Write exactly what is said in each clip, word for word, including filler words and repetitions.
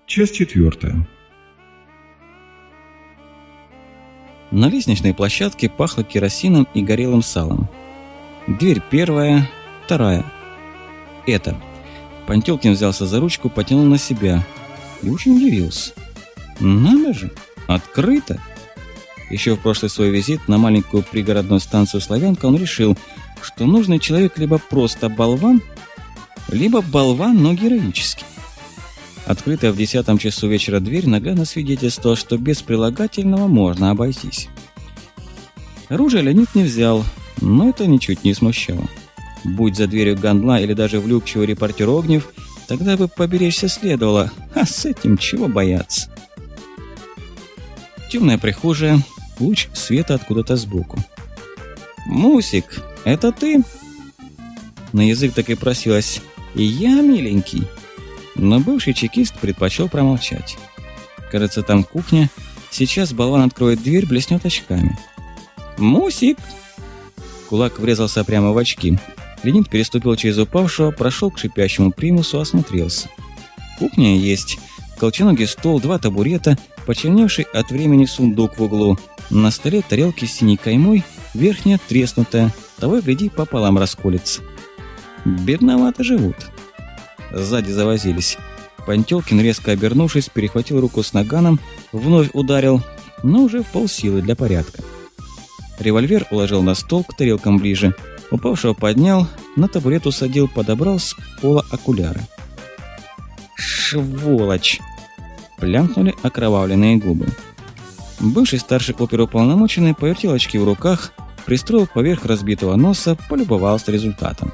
Часть четвертая. На лестничной площадке пахло керосином и горелым салом. Дверь первая, вторая. Это. Пантелкин взялся за ручку, потянул на себя. И очень удивился. Надо же, открыто. Еще в прошлый свой визит на маленькую пригородную станцию Славянка он решил, что нужный человек либо просто болван, либо болван, но героический. Открытая в десятом часу вечера дверь наглядно свидетельствовала, что без прилагательного можно обойтись. Оружие Леонид не взял, но это ничуть не смущало. Будь за дверью гандла или даже влюбчивый репортер Огнев, тогда бы поберечься следовало, а с этим чего бояться? Темная прихожая, луч света откуда-то сбоку. «Мусик, это ты?» На язык так и просилось «Я, миленький». Но бывший чекист предпочел промолчать. Кажется, там кухня. Сейчас болван откроет дверь, блеснет очками. «Мусик!» Кулак врезался прямо в очки. Леонид переступил через упавшего, прошел к шипящему примусу, осмотрелся. Кухня есть. Колченогий стол, два табурета, почерневший от времени сундук в углу. На столе тарелки с синей каймой, верхняя треснутая, того и гляди, пополам расколется. Бедновато живут. Сзади завозились. Пантелкин, резко обернувшись, перехватил руку с наганом, вновь ударил, но уже в полсилы для порядка. Револьвер уложил на стол, к тарелкам ближе. Упавшего поднял, на табурет усадил, подобрал с пола окуляры. «Сволочь!» – плямкнули окровавленные губы. Бывший старший оперуполномоченный повертел очки в руках, пристроил поверх разбитого носа, полюбовался результатом.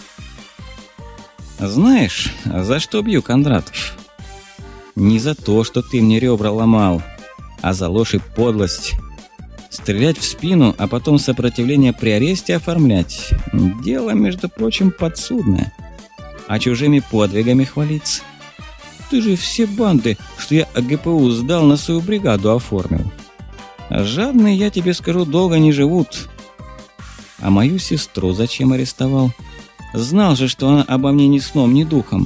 «Знаешь, за что бью, Кондратов? Не за то, что ты мне ребра ломал, а за ложь и подлость. Стрелять в спину, а потом сопротивление при аресте оформлять – дело, между прочим, подсудное. А чужими подвигами хвалиться? Ты же все банды, что я АГПУ сдал, на свою бригаду оформил. Жадные, я тебе скажу, долго не живут. А мою сестру зачем арестовал? Знал же, что она обо мне ни сном, ни духом».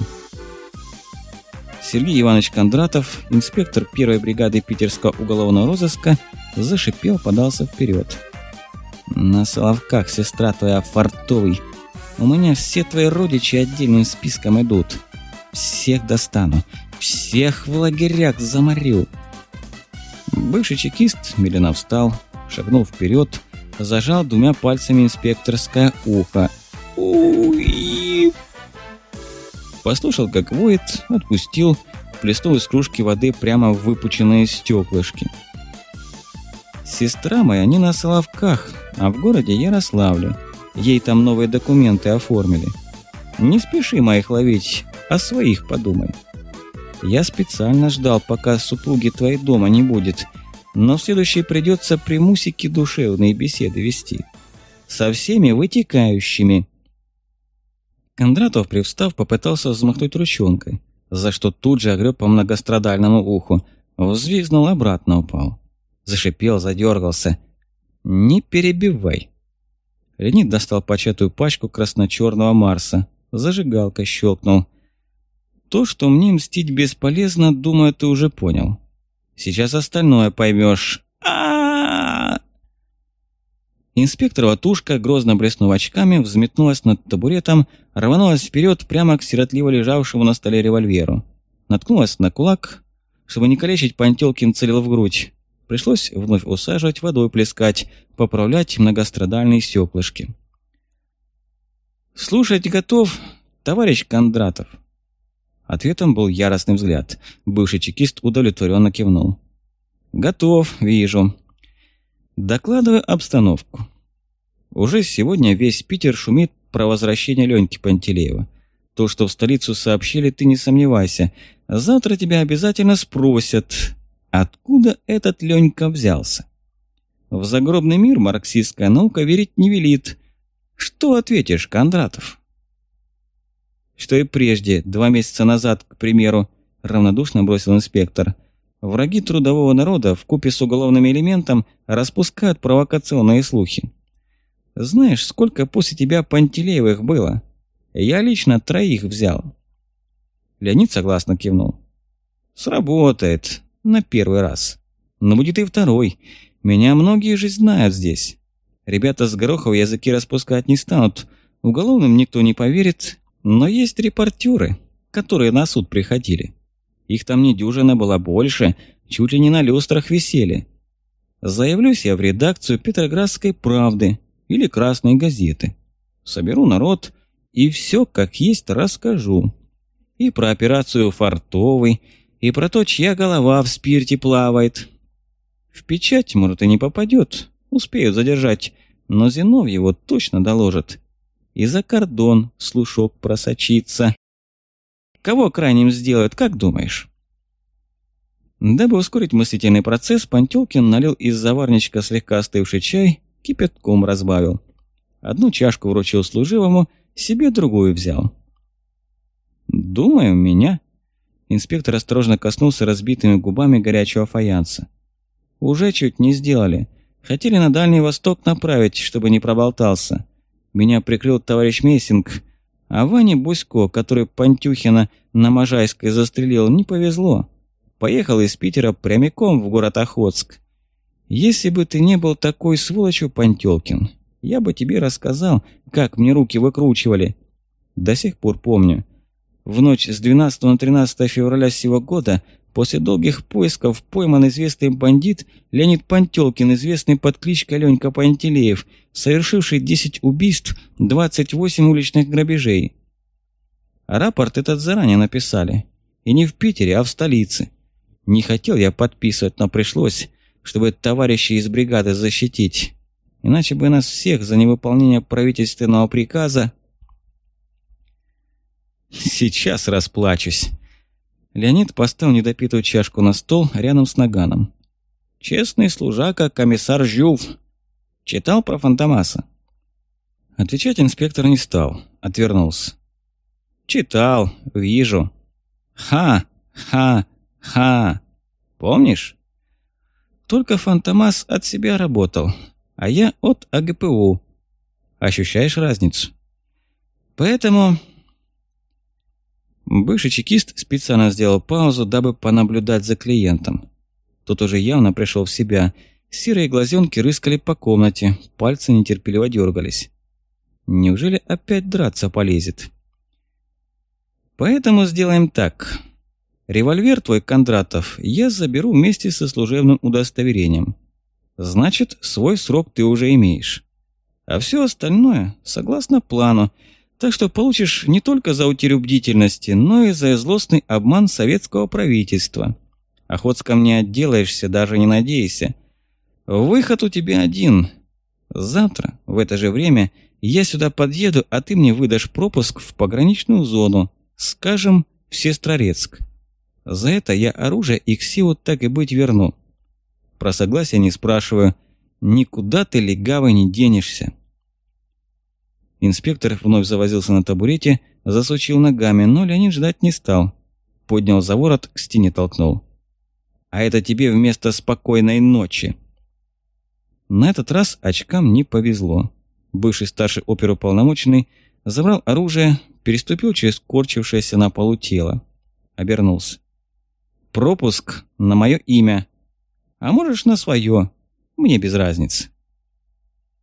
Сергей Иванович Кондратов, инспектор первой бригады питерского уголовного розыска, зашипел, подался вперед. «На Соловках, сестра твоя, фартовый. У меня все твои родичи отдельным списком идут. Всех достану, всех в лагерях заморю». Бывший чекист медленно встал, шагнул вперед, зажал двумя пальцами инспекторское ухо. «Уи!» Послушал, как воет, отпустил, плеснул из кружки воды прямо в выпученные стеклышки. «Сестра моя не на Соловках, а в городе Ярославле. Ей там новые документы оформили. Не спеши моих ловить, о своих подумай. Я специально ждал, пока супруги твоей дома не будет, но в следующий придется при Мусике душевные беседы вести. Со всеми вытекающими». Кондратов, привстав, попытался взмахнуть ручонкой, за что тут же огреб по многострадальному уху, взвизгнул, обратно упал. Зашипел, задергался. «Не перебивай». Леонид достал початую пачку красно-черного Марса. Зажигалка щелкнул. «То, что мне мстить бесполезно, думаю, ты уже понял. Сейчас остальное поймешь. А-а-а!» Инспекторова тушка, грозно блеснув очками, взметнулась над табуретом, рванулась вперед прямо к сиротливо лежавшему на столе револьверу. Наткнулась на кулак. Чтобы не калечить, Пантелкин целил в грудь. Пришлось вновь усаживать, водой плескать, поправлять многострадальные стеклышки. «Слушать готов, товарищ Кондратов?» Ответом был яростный взгляд. Бывший чекист удовлетворенно кивнул. «Готов, вижу. Докладываю обстановку. Уже сегодня весь Питер шумит про возвращение Леньки Пантелеева. То, что в столицу сообщили, ты не сомневайся. Завтра тебя обязательно спросят, откуда этот Ленька взялся. В загробный мир марксистская наука верить не велит. Что ответишь, Кондратов?» «Что и прежде, два месяца назад, к примеру», — равнодушно бросил инспектор. «Враги трудового народа вкупе с уголовным элементом распускают провокационные слухи. Знаешь, сколько после тебя Пантелеевых было? Я лично троих взял». Леонид согласно кивнул. Сработает. На первый раз. Но будет и второй. Меня многие же знают здесь. Ребята с Горохова языки распускать не станут. Уголовным никто не поверит. Но есть репортеры, которые на суд приходили. Их там не дюжина была больше, чуть ли не на люстрах висели. Заявлюсь я в редакцию Петроградской правды или Красной газеты. Соберу народ и все как есть расскажу. И про операцию «Фартовый», и про то, чья голова в спирте плавает. В печать, может, и не попадет, успеют задержать, но Зиновьеву точно доложат. И за кордон слушок просочится. Кого крайним сделают, как думаешь? Дабы ускорить мыслительный процесс, Пантелкин налил из заварничка слегка остывший чай, кипятком разбавил. Одну чашку вручил служивому, себе другую взял. «Думаю, меня...» Инспектор осторожно коснулся разбитыми губами горячего фаянса. «Уже чуть не сделали. Хотели на Дальний Восток направить, чтобы не проболтался. Меня прикрыл товарищ Мессинг, а Ване Бусько, который Пантюхина на Можайской застрелил, не повезло. Поехал из Питера прямиком в город Охотск. Если бы ты не был такой сволочью, Пантелкин, я бы тебе рассказал, как мне руки выкручивали. До сих пор помню. В ночь с двенадцатого на тринадцатое февраля сего года, после долгих поисков, пойман известный бандит Леонид Пантелкин, известный под кличкой Ленька Пантелеев, совершивший десять убийств, двадцать восемь уличных грабежей. Рапорт этот заранее написали. И не в Питере, а в столице. Не хотел я подписывать, но пришлось, чтобы товарищей из бригады защитить. Иначе бы нас всех за невыполнение правительственного приказа... Сейчас расплачусь. Леонид поставил недопитую чашку на стол рядом с наганом. Честный служака, комиссар Жюв. Читал про Фантомаса? Отвечать инспектор не стал, отвернулся. Читал, вижу. Ха, ха, ха. Помнишь? Только Фантомас от себя работал, а я от А Г П У. Ощущаешь разницу? Поэтому... Бывший чекист специально сделал паузу, дабы понаблюдать за клиентом. Тот уже явно пришел в себя. Серые глазенки рыскали по комнате, пальцы нетерпеливо дергались. Неужели опять драться полезет? Поэтому сделаем так. Револьвер твой, Кондратов, я заберу вместе со служебным удостоверением. Значит, свой срок ты уже имеешь. А все остальное согласно плану. Так что получишь не только за утерю бдительности, но и за злостный обман советского правительства. Охотском не отделаешься, даже не надейся. Выход у тебя один. Завтра, в это же время, я сюда подъеду, а ты мне выдашь пропуск в пограничную зону, скажем, в Сестрорецк. За это я оружие и ксиву так и быть верну. Про согласие не спрашиваю. Никуда ты, легавый, не денешься. Инспектор вновь завозился на табурете, засучил ногами, но Леонид ждать не стал. Поднял за ворот, к стене толкнул. «А это тебе вместо спокойной ночи!» На этот раз очкам не повезло. Бывший старший оперуполномоченный забрал оружие, переступил через корчившееся на полу тело. Обернулся. «Пропуск на мое имя. А можешь на свое. Мне без разницы».